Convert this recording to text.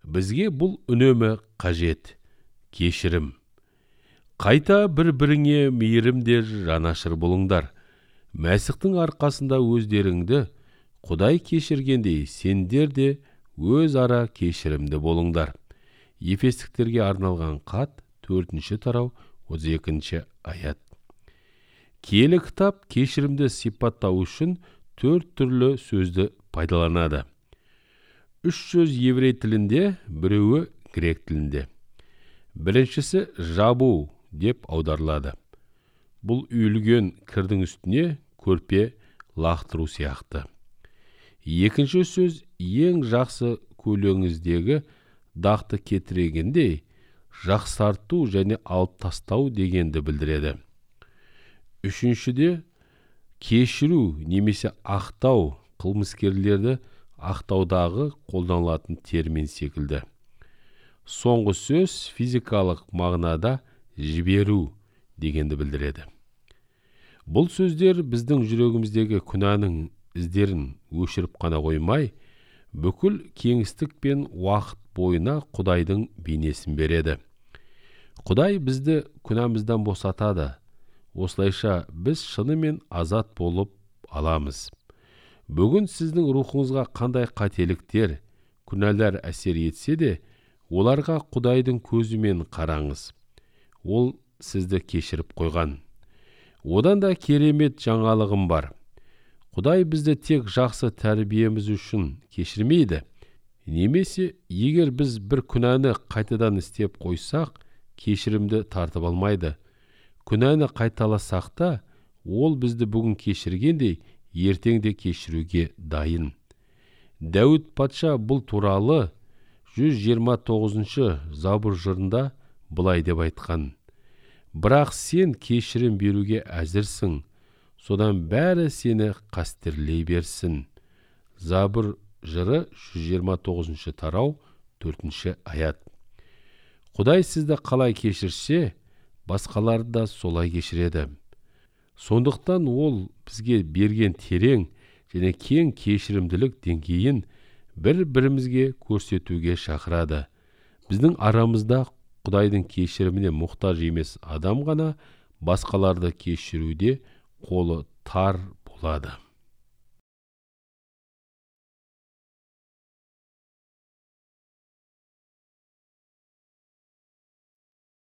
Бізге бұл үнемі қажет. Кешірім. Қайта бір-біріңе мейірімдер, жанашыр болыңдар. Мәсіхтің арқасында өздеріңді Құдай кешіргендей, сендер де өз ара кешірімді болыңдар. Ефестіктерге арналған хат 4-ші тарау 32-ші аят. Киелі кітап кешірімді сипаттау үшін 4 түрлі сөзді пайдаланады. 3 сөз еврей тілінде, біреуі грек тілінде. Біріншісі жабу деп аударылады. Бұл үйілген кірдің үстіне көрпе лақтыру сияқты. Екінші сөз ең жақсы көйлегіңіздегі дақты кетіргендей жақсарту және алып тастау дегенді білдіреді. Үшіншіде кешіру немесе ақтау, қылмыскерлерді ақтаудағы қолданылатын термин секілді. Соңғы сөз физикалық мағынада жіберу дегенді білдіреді. Бұл сөздер біздің жүрегіміздегі күнәнің іздерін өшіріп қана қоймай, бүкіл кеңістік пен уақыт бойына Құдайдың бейнесін береді. Құдай бізді күнәміздан босатады. Осылайша біз шынымен азат болып аламыз. Бүгін сіздің рухыңызға қандай қателіктер, күнәлар әсер етсе де, оларға Құдайдың көзімен қараңыз. Ол сізді кешіріп қойған. Одан да керемет жаңалығым бар. Құдай бізді тек жақсы тәрбиеміз үшін кешірмейді. Немесе егер біз бір күнәні қайтадан істеп қойсақ, кешірімді тартып алмайды. Күнәні қайталасақ та, ол бізді бүгін кешіргендей, ертең де кешіруге дайын. Дәуіт патша бұл туралы 129-шы Забур жырында былай деп айтқан: бірақ сен кешірім беруге әзірсің, содан бәрі сені қастерлей берсін. Забур жыры 129-шы тарау 4-ші аят. Құдай сізді қалай кешірсе, басқаларды да солай кешіреді. Сондықтан ол бізге берген терең және кең кешірімділік деңгейін бір-бірімізге көрсетуге шақырады. Біздің арамызда Құдайдың кешіріміне мұқтаж емес адам ғана басқаларды кешіруде қолы тар болады.